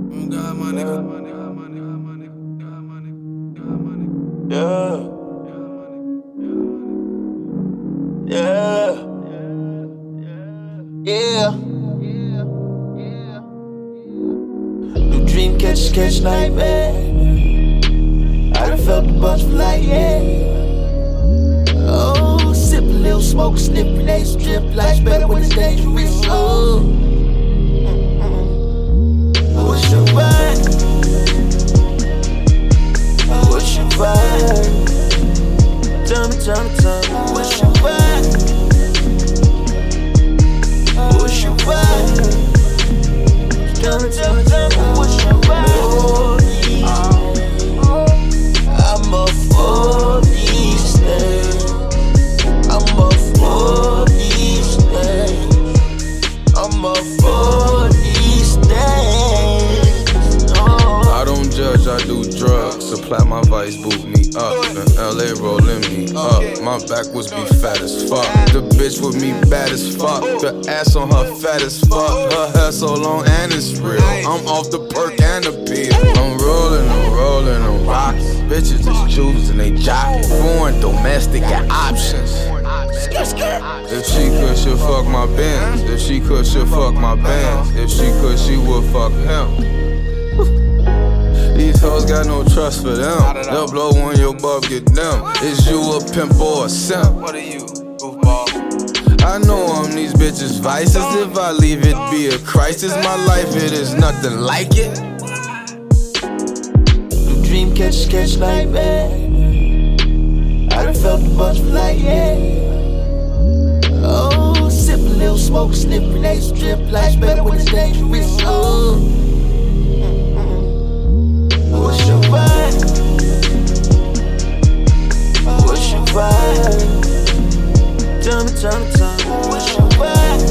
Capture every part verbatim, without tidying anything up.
God, my nigga. Yeah. Yeah. Yeah. New dream catch, catch nightmare. I done felt the buzz for like, yeah. Oh, sip a little smoke, snip, grenades, drip. Life's better when it's dangerous. Oh, what's your vibe? What's your vibe? Tell me, tell me, tell me, what's your vibe? What's your vibe? Tell me, tell me, tell me, what's your vibe? I'm up for these days. I'm up for these days. I'm up for these days. Oh. I don't judge, I do drugs. Supply my vice, boot me up. In L A rolling me up. My back was be fat as fuck. The bitch with me bad as fuck. The ass on her fat as fuck. Her hair so long and it's real. I'm off the perk and the pill. I'm rolling, I'm rolling, I'm rocking. Bitches is choosing, they jocking. Foreign, domestic, got options. If she could, she'll fuck my bands. If she could, she'll fuck my bands. If she could, she would fuck him. These hoes got no trust for them. They'll blow when your bub get them. Is you a pimp or a simp? What are you, goofball? I know I'm these bitches' vices. If I leave it be a crisis, my life it is nothing like it. New dream catch, catch nightmare. I done felt the buzz for like, yeah. Oh, sip a little smoke, snip, grenades, drip. Life's better when it's dangerous. Oh, what's your vibe? What's your vibe? Tell me, tell me, tell me, what's your vibe?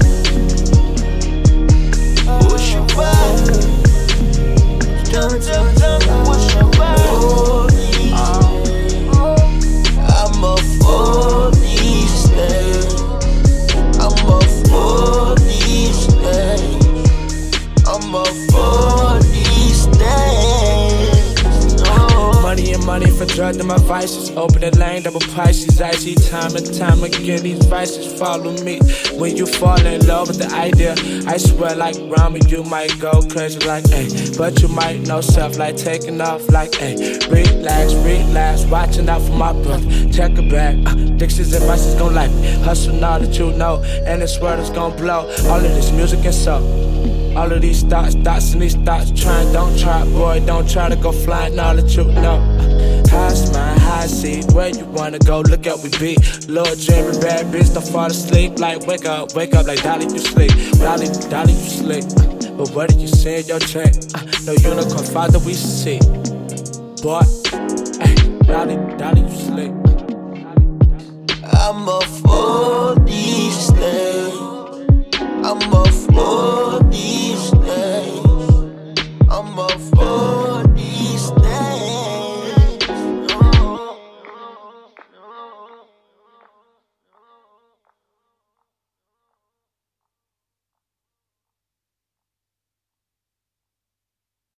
What's your vibe? Tell me, tell me, tell me, what's your vibe? I'm up for these days. I'm up for these days. I'm up for these days. Oh. Money and money for drugs and my vices. Open the lane, double Pisces, icy. Time and time again, these vices follow me. When you fall in love with the idea, I swear like ramen, you might go crazy like, ayy. But you might know self like taking off like, ayy. Relax, relax, watching out for my brother. Check it back, uh, Dixie's advice is gon' like me. Hustle now that you know, and this world is gon' blow. All of this music and soul. All of these thoughts, thoughts and these thoughts. Trying, don't try, boy, don't try to go flying. All that you know. High smile, high seat, where you wanna go? Look up, we be. Lord dreaming, bad bitch, don't fall asleep. Like wake up, wake up, like Dolly, you sleep. Dolly, Dolly, you sleep. But what did you say in your check? Uh, no unicorn father, we see. Boy, hey, Dolly, Dolly, you sleep. I'm up for these days. I'm up for